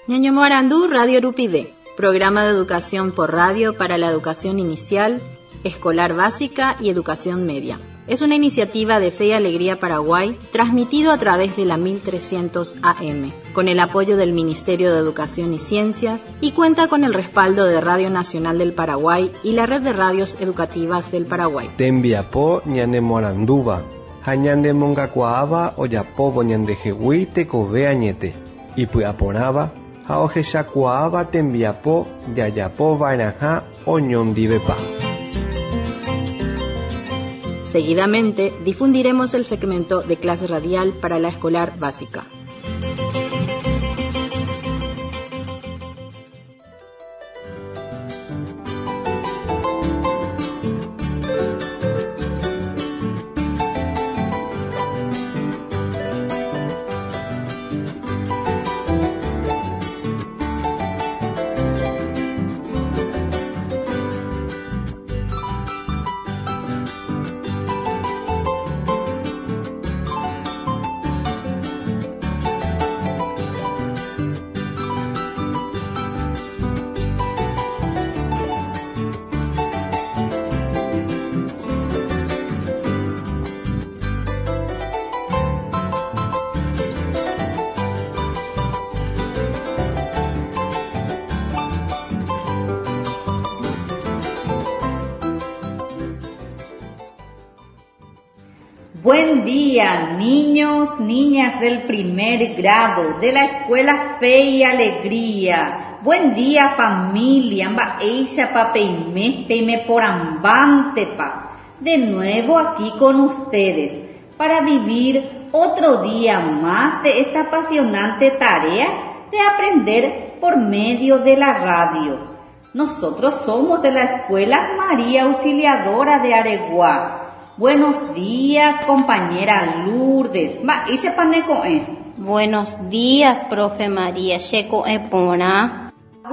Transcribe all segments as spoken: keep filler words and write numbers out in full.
Ñaño Morandú, Radio Rupide, programa de educación por radio para la educación inicial, escolar básica y educación media. Es una iniciativa de Fe y Alegría Paraguay, transmitido a través de la mil trescientos A M, con el apoyo del Ministerio de Educación y Ciencias, y cuenta con el respaldo de Radio Nacional del Paraguay y la Red de Radios Educativas del Paraguay. Tembiapó ñane Morandúva, hañande mongacuaaba oyapovo ñande jehui tekove añete, y puaporaba, haojechakuaaba tembiapó yayapo vairaja oñondivepa. Seguidamente difundiremos el segmento de clase radial para la escolar básica. Buen día, niños, niñas del primer grado de la Escuela Fe y Alegría. Buen día, familia. Mba'éicha pa peime, peime por ambante pa. De nuevo aquí con ustedes para vivir otro día más de esta apasionante tarea de aprender por medio de la radio. Nosotros somos de la Escuela María Auxiliadora de Areguá. Buenos días, compañera Lourdes. Ma, ¿ise panecoe? Buenos días, profe María. Checo epona.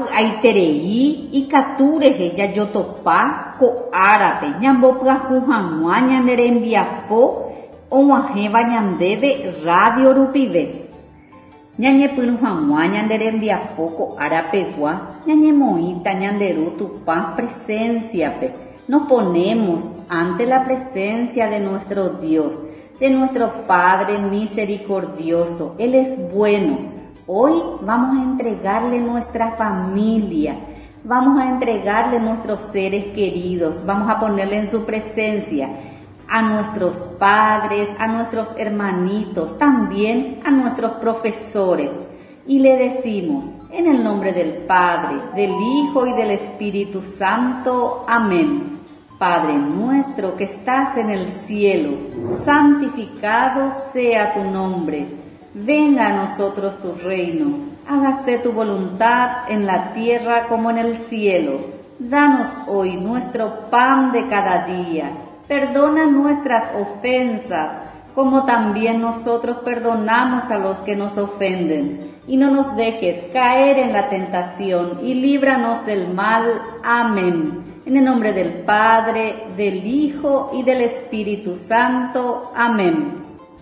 Aiterei y catureje ya yotopa ko árabe. Ñambopga juhamua ñanderembiapo oguajeva ñandeve Radio Rupive. Ñañepyrũhamua ñanderembiapo ko árapegua ñañemoĩta ñanderu tupa presenciape. Nos ponemos ante la presencia de nuestro Dios, de nuestro Padre misericordioso. Él es bueno. Hoy vamos a entregarle nuestra familia, vamos a entregarle nuestros seres queridos, vamos a ponerle en su presencia a nuestros padres, a nuestros hermanitos, también a nuestros profesores. Y le decimos, en el nombre del Padre, del Hijo y del Espíritu Santo. Amén. Padre nuestro que estás en el cielo, santificado sea tu nombre. Venga a nosotros tu reino. Hágase tu voluntad en la tierra como en el cielo. Danos hoy nuestro pan de cada día. Perdona nuestras ofensas, como también nosotros perdonamos a los que nos ofenden. Y no nos dejes caer en la tentación, y líbranos del mal. Amén. En el nombre del Padre, del Hijo y del Espíritu Santo. Amén.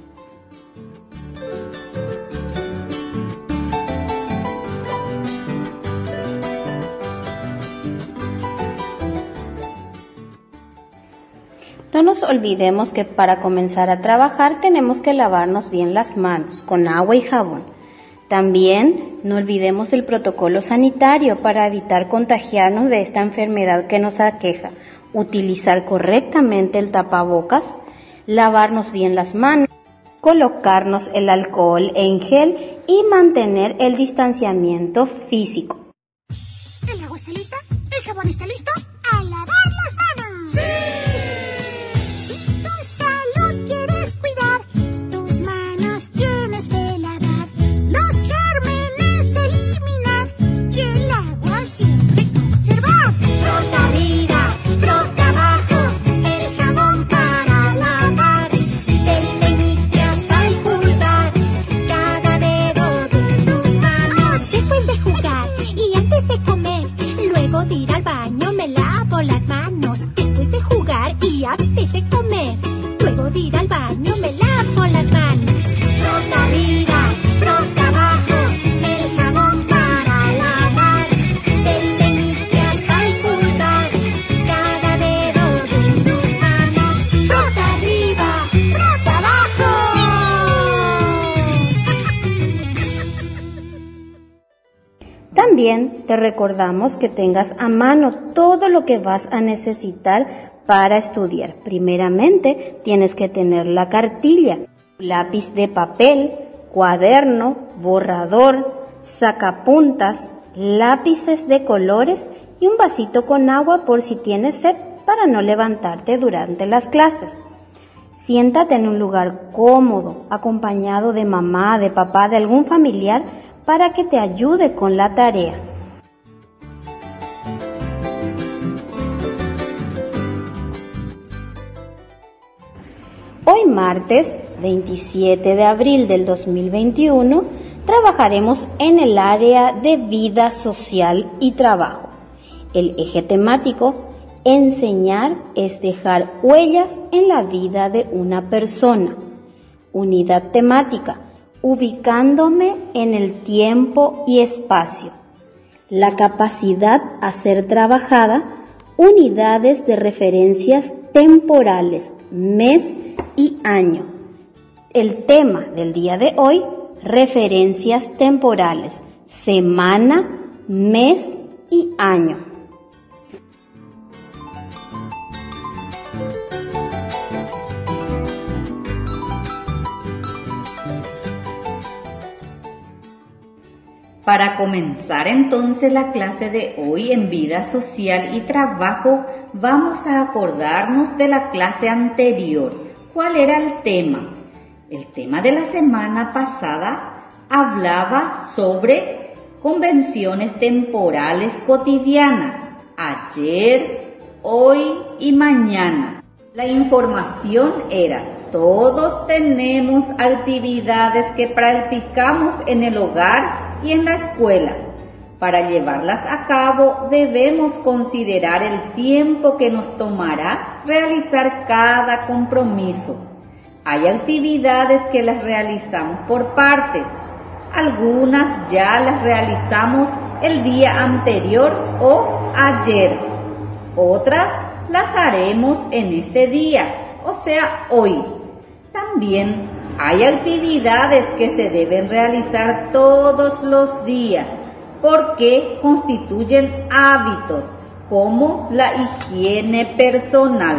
No nos olvidemos que para comenzar a trabajar tenemos que lavarnos bien las manos con agua y jabón. También no olvidemos el protocolo sanitario para evitar contagiarnos de esta enfermedad que nos aqueja. Utilizar correctamente el tapabocas, lavarnos bien las manos, colocarnos el alcohol en gel y mantener el distanciamiento físico. ¿El agua está lista? ¿El jabón está listo? ¡A lavar las manos! ¡Sí! Antes de comer, luego de ir al baño me lavo las manos. Frota arriba, frota abajo, el jabón para También te recordamos que tengas a mano todo lo que vas a necesitar para estudiar. Primeramente, tienes que tener la cartilla, lápiz de papel, cuaderno, borrador, sacapuntas, lápices de colores y un vasito con agua por si tienes sed para no levantarte durante las clases. Siéntate en un lugar cómodo, acompañado de mamá, de papá, de algún familiar para que te ayude con la tarea. Hoy martes veintisiete de abril del dos mil veintiuno trabajaremos en el área de vida social y trabajo. El eje temático: enseñar es dejar huellas en la vida de una persona. Unidad temática: ubicándome en el tiempo y espacio. La capacidad a ser trabajada: unidades de referencias temporales, mes y año. El tema del día de hoy: referencias temporales, semana, mes y año. Para comenzar entonces la clase de hoy en vida social y trabajo, vamos a acordarnos de la clase anterior. ¿Cuál era el tema? El tema de la semana pasada hablaba sobre convenciones temporales cotidianas, ayer, hoy y mañana. La información era: todos tenemos actividades que practicamos en el hogar y en la escuela. Para llevarlas a cabo debemos considerar el tiempo que nos tomará realizar cada compromiso. Hay actividades que las realizamos por partes. Algunas ya las realizamos el día anterior o ayer. Otras las haremos en este día, o sea, hoy. También hay actividades que se deben realizar todos los días porque constituyen hábitos, como la higiene personal.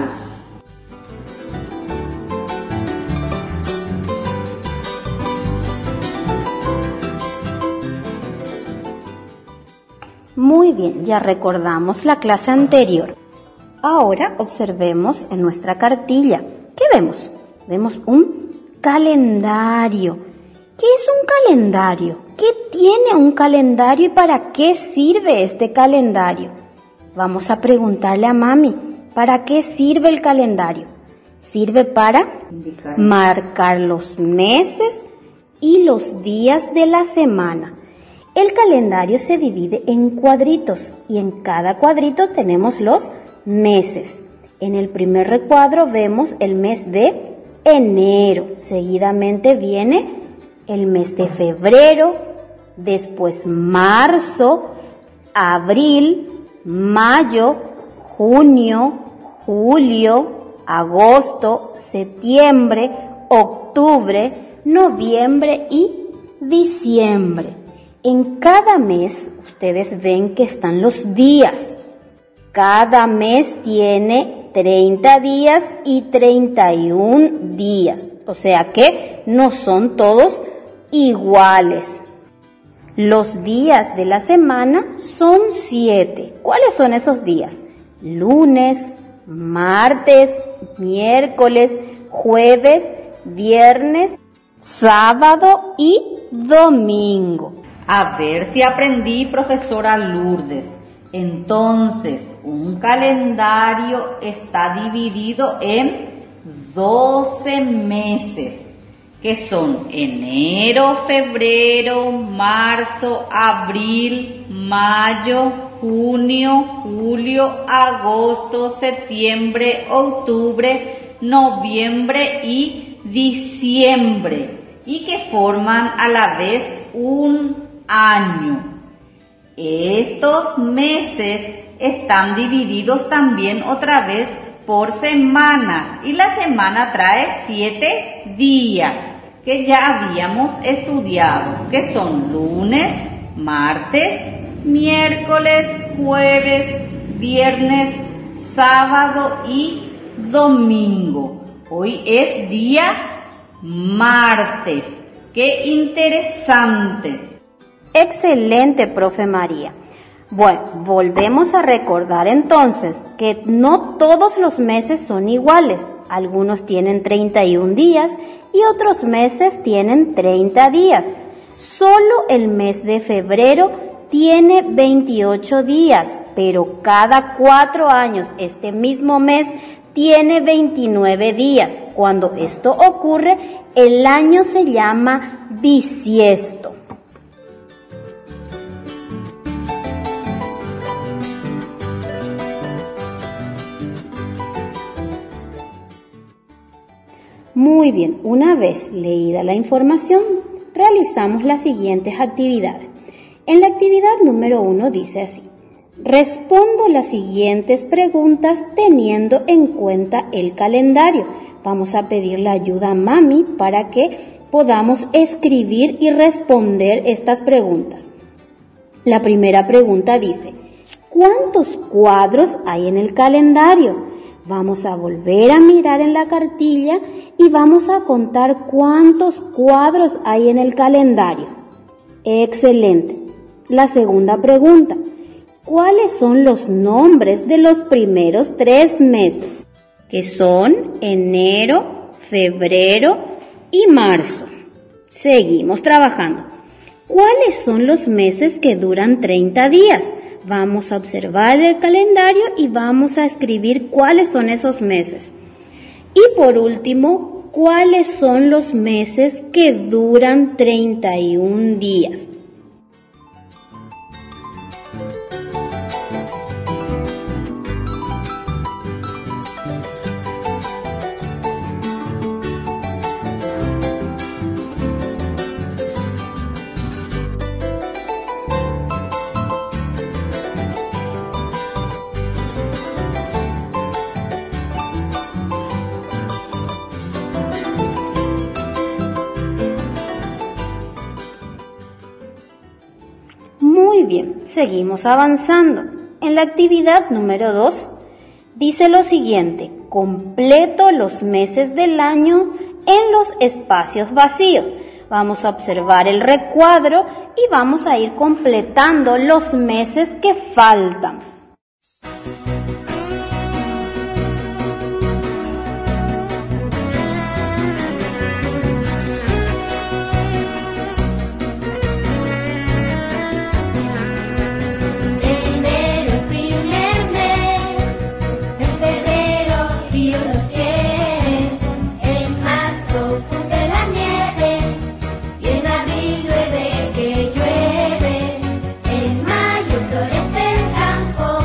Muy bien, ya recordamos la clase anterior. Ahora observemos en nuestra cartilla. ¿Qué vemos? Vemos un calendario. ¿Qué es un calendario? ¿Qué tiene un calendario y para qué sirve este calendario? Vamos a preguntarle a mami, ¿para qué sirve el calendario? Sirve para Indicar. marcar los meses y los días de la semana. El calendario se divide en cuadritos y en cada cuadrito tenemos los meses. En el primer recuadro vemos el mes de enero, seguidamente viene el mes de febrero, después marzo, abril, mayo, junio, julio, agosto, septiembre, octubre, noviembre y diciembre. En cada mes ustedes ven que están los días. Cada mes tiene treinta días y treinta y un días, o sea que no son todos iguales. Los días de la semana son siete. ¿Cuáles son esos días? Lunes, martes, miércoles, jueves, viernes, sábado y domingo. A ver si aprendí, profesora Lourdes. Entonces, un calendario está dividido en doce meses, que son enero, febrero, marzo, abril, mayo, junio, julio, agosto, septiembre, octubre, noviembre y diciembre, y que forman a la vez un año. Estos meses están divididos también otra vez por semana y la semana trae siete días que ya habíamos estudiado, que son lunes, martes, miércoles, jueves, viernes, sábado y domingo. Hoy es día martes. ¡Qué interesante! Excelente, profe María. Bueno, volvemos a recordar entonces que no todos los meses son iguales. Algunos tienen treinta y un días y otros meses tienen treinta días. Solo el mes de febrero tiene veintiocho días, pero cada cuatro años este mismo mes tiene veintinueve días. Cuando esto ocurre, el año se llama bisiesto. Muy bien, una vez leída la información, realizamos las siguientes actividades. En la actividad número uno dice así: respondo las siguientes preguntas teniendo en cuenta el calendario. Vamos a pedir la ayuda a Mami para que podamos escribir y responder estas preguntas. La primera pregunta dice: ¿cuántos cuadros hay en el calendario? Vamos a volver a mirar en la cartilla y vamos a contar cuántos cuadros hay en el calendario. Excelente. La segunda pregunta: ¿cuáles son los nombres de los primeros tres meses? Que son enero, febrero y marzo. Seguimos trabajando. ¿Cuáles son los meses que duran treinta días? Vamos a observar el calendario y vamos a escribir cuáles son esos meses. Y por último, ¿cuáles son los meses que duran treinta y un días? Muy bien, seguimos avanzando. En la actividad número dos dice lo siguiente: completo los meses del año en los espacios vacíos. Vamos a observar el recuadro y vamos a ir completando los meses que faltan. Florece el campo.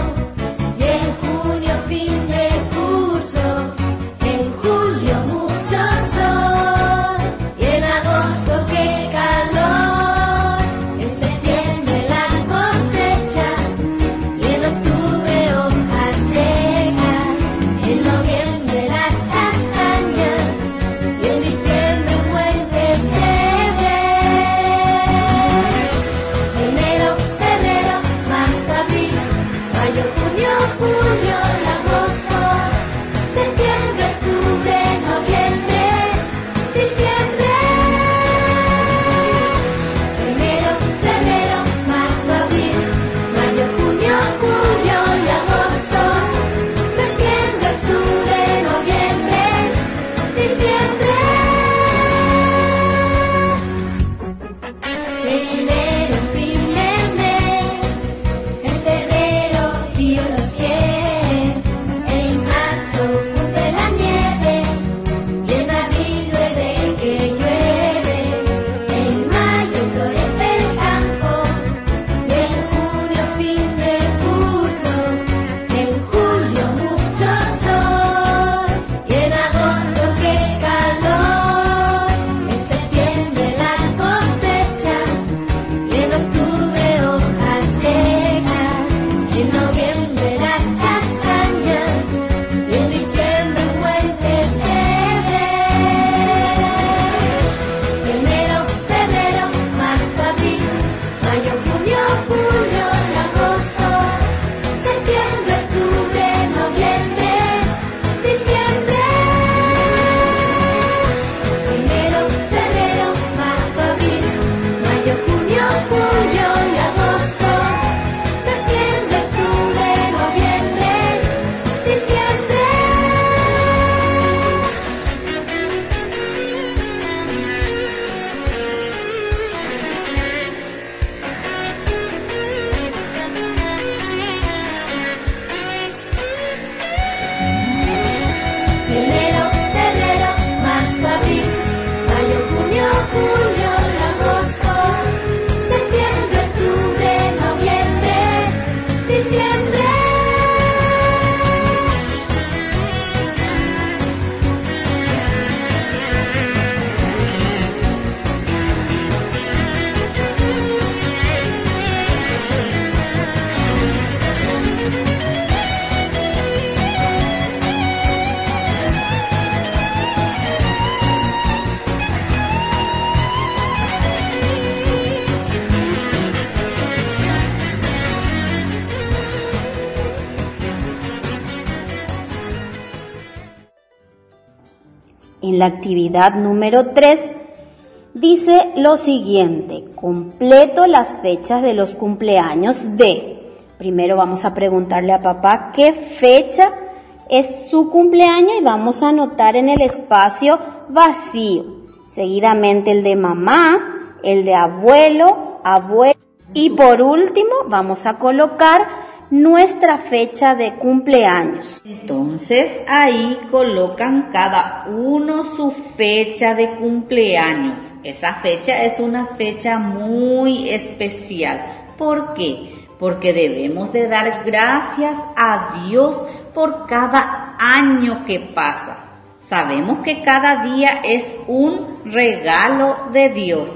En la actividad número tres dice lo siguiente: completo las fechas de los cumpleaños de. Primero vamos a preguntarle a papá qué fecha es su cumpleaños y vamos a anotar en el espacio vacío. Seguidamente el de mamá, el de abuelo, abuelo. Y por último vamos a colocar nuestra fecha de cumpleaños. Entonces ahí colocan cada uno su fecha de cumpleaños. Esa fecha es una fecha muy especial. ¿Por qué? Porque debemos de dar gracias a Dios por cada año que pasa. Sabemos que cada día es un regalo de Dios.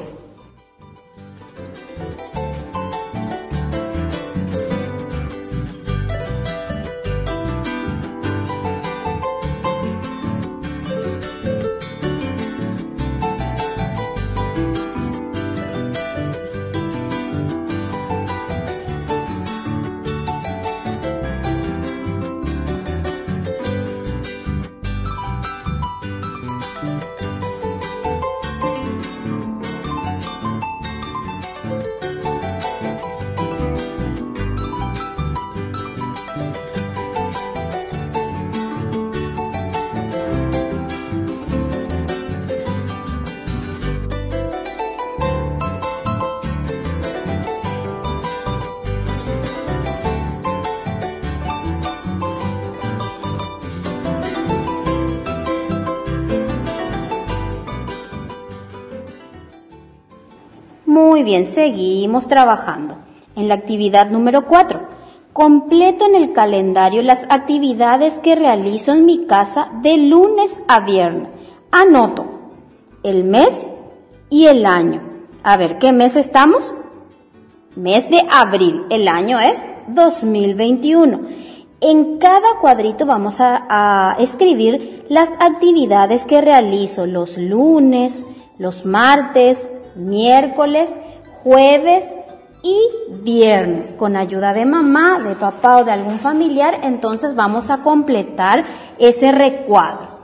Muy bien, seguimos trabajando. En la actividad número cuatro, completo en el calendario las actividades que realizo en mi casa de lunes a viernes. Anoto el mes y el año. A ver, ¿qué mes estamos? Mes de abril. El año es dos mil veintiuno. En cada cuadrito vamos a, a escribir las actividades que realizo los lunes, los martes, miércoles, jueves y viernes. Con ayuda de mamá, de papá o de algún familiar, entonces vamos a completar ese recuadro.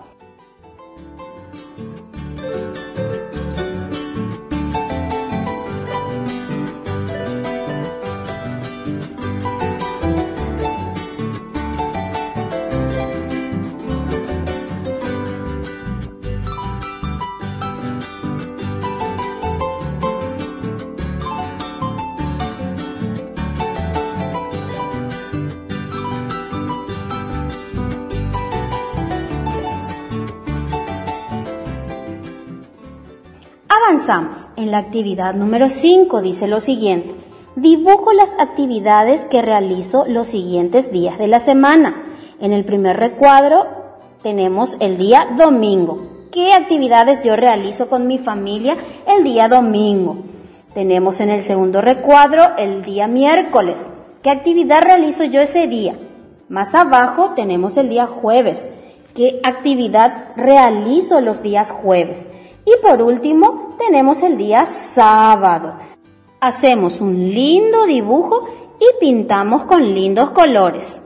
Avanzamos. En la actividad número cinco dice lo siguiente: dibujo las actividades que realizo los siguientes días de la semana. En el primer recuadro tenemos el día domingo. ¿Qué actividades yo realizo con mi familia el día domingo? Tenemos en el segundo recuadro el día miércoles. ¿Qué actividad realizo yo ese día? Más abajo tenemos el día jueves. ¿Qué actividad realizo los días jueves? Y por último, tenemos el día sábado. Hacemos un lindo dibujo y pintamos con lindos colores.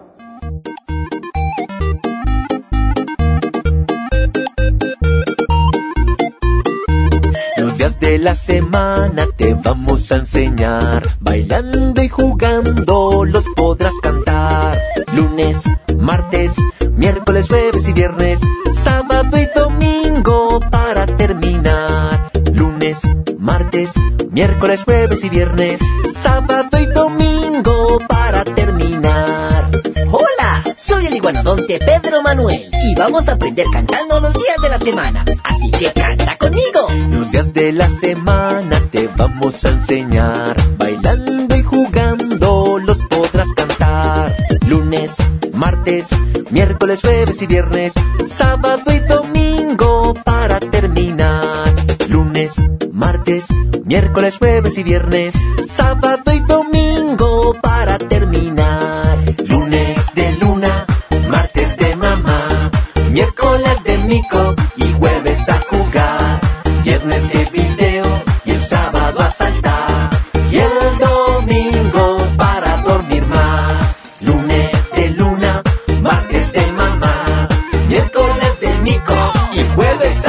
Los días de la semana te vamos a enseñar. Bailando y jugando los podrás cantar. Lunes, martes, miércoles, jueves y viernes, sábado y domingo para terminar. Lunes, martes, miércoles, jueves y viernes, sábado y domingo para terminar. Hola, soy el iguanodonte Pedro Manuel y vamos a aprender cantando los días de la semana. Así que canta conmigo. Los días de la semana te vamos a enseñar. Bailando y jugando los podrás cantar. Lunes, martes, miércoles, jueves y viernes, sábado y domingo para terminar. Lunes, martes, miércoles, jueves y viernes, sábado y domingo para terminar. Lunes de luna, martes de mamá, miércoles de mico y jueves a jugar. Viernes de video y el sábado a saltar. Y el domingo para dormir más. Lunes de luna, martes de mamá, miércoles de mico y jueves a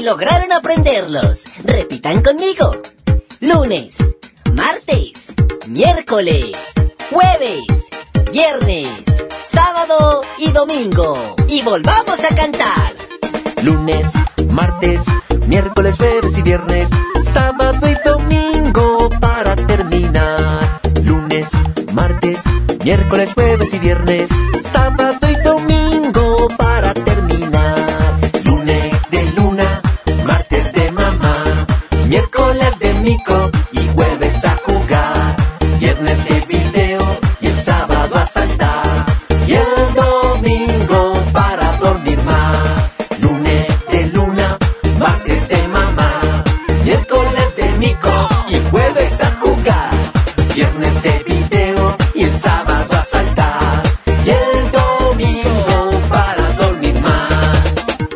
lograron aprenderlos. Repitan conmigo. Lunes, martes, miércoles, jueves, viernes, sábado y domingo. Y volvamos a cantar. Lunes, martes, miércoles, jueves y viernes, sábado y domingo para terminar. Lunes, martes, miércoles, jueves y viernes, sábado y domingo para terminar. Lunes de luna, martes de mamá, miércoles de mico y jueves a jugar. Viernes de video y el sábado a saltar. Y el domingo para dormir más. Lunes de luna, martes de mamá, miércoles de mico y jueves a jugar. Viernes de video y el sábado a saltar. Y el domingo para dormir más.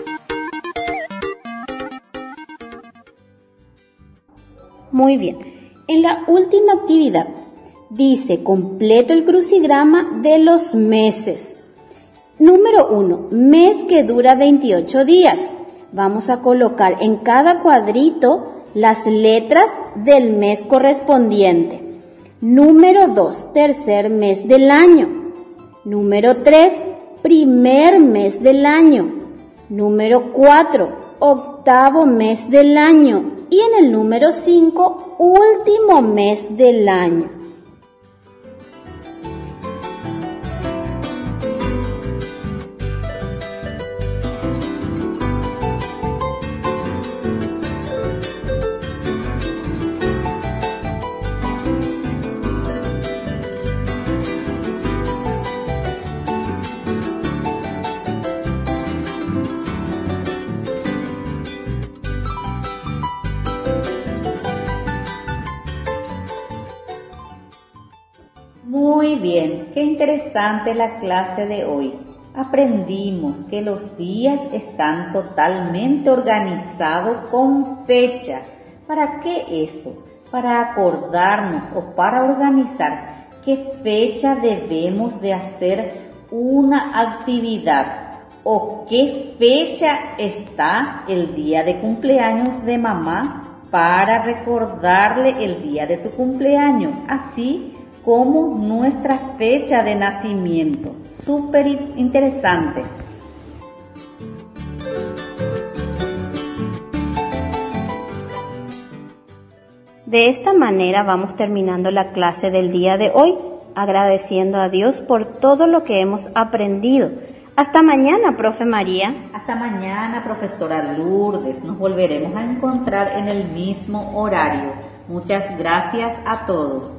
Muy bien. En la última actividad dice, completo el crucigrama de los meses. Número uno, mes que dura veintiocho días. Vamos a colocar en cada cuadrito las letras del mes correspondiente. Número dos, tercer mes del año. Número tres, primer mes del año. Número cuatro, octavo mes del año. Y en el número cinco, último mes del año. Muy bien, qué interesante la clase de hoy. Aprendimos que los días están totalmente organizados con fechas. ¿Para qué esto? Para acordarnos o para organizar qué fecha debemos de hacer una actividad o qué fecha está el día de cumpleaños de mamá para recordarle el día de su cumpleaños. Así como nuestra fecha de nacimiento. Súper interesante. De esta manera vamos terminando la clase del día de hoy, agradeciendo a Dios por todo lo que hemos aprendido. Hasta mañana, profe María. Hasta mañana, profesora Lourdes. Nos volveremos a encontrar en el mismo horario. Muchas gracias a todos.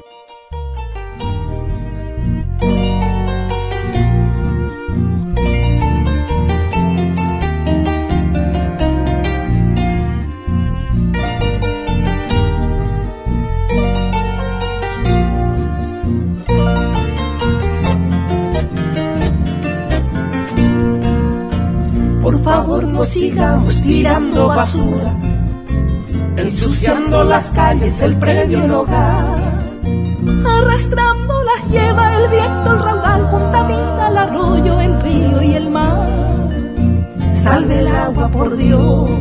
Por favor, no sigamos tirando basura, ensuciando las calles, el predio, el hogar. Arrastrando las lleva el viento, el raudal contamina el arroyo, el río y el mar. Salve el agua, por Dios.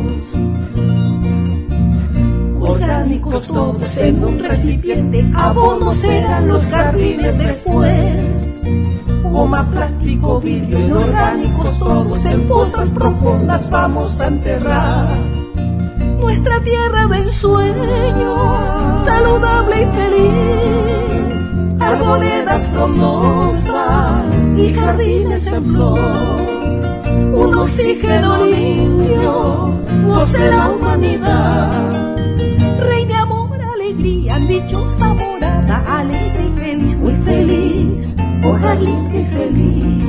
Orgánicos todos en un recipiente, abonos serán los jardines después. Goma, plástico, vidrio, inorgánicos todos en fosas profundas vamos a enterrar. Nuestra tierra de ensueño, saludable y feliz, arboledas frondosas y jardines en flor. Un oxígeno limpio, goce la humanidad. Reine amor, alegría, dichosa morada, alegre y feliz, muy feliz. Hogar limpia y feliz.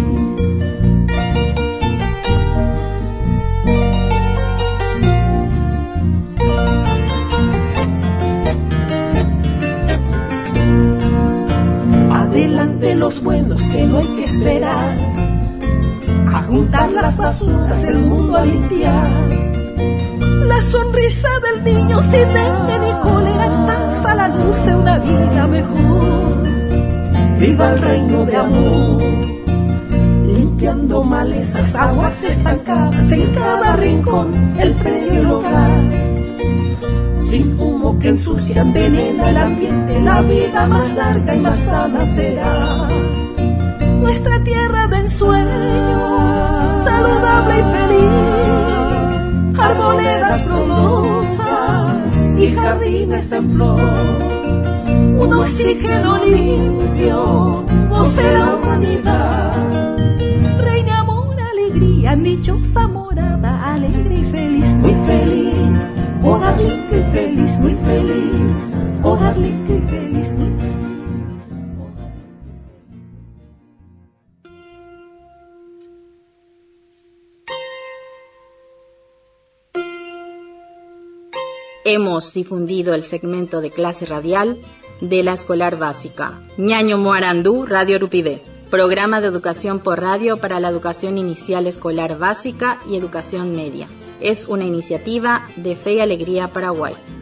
Adelante los buenos que no hay que esperar, a juntar las basuras, el mundo a limpiar. La sonrisa del niño sin mente ni cólera, en paz a la luz de una vida mejor. Viva el reino de amor, limpio limpiando malezas, aguas estancadas en cada rincón, el predio y el hogar. Sin humo que ensucia, envenena el ambiente, la vida más larga y más sana será. Nuestra tierra de ensueño, saludable y feliz, arboledas frondosas y jardines en flor. Un oxígeno limpio, voce la humanidad. Reina amor, alegría, dichosa morada, alegre y feliz, muy feliz. Hogar limpio y feliz, muy feliz. Hogar limpio y feliz, muy feliz. Hemos difundido el segmento de clase radial de la escolar básica Ñaño Moarandú, Radio Rupide, programa de educación por radio para la educación inicial escolar básica y educación media. Es una iniciativa de Fe y Alegría Paraguay.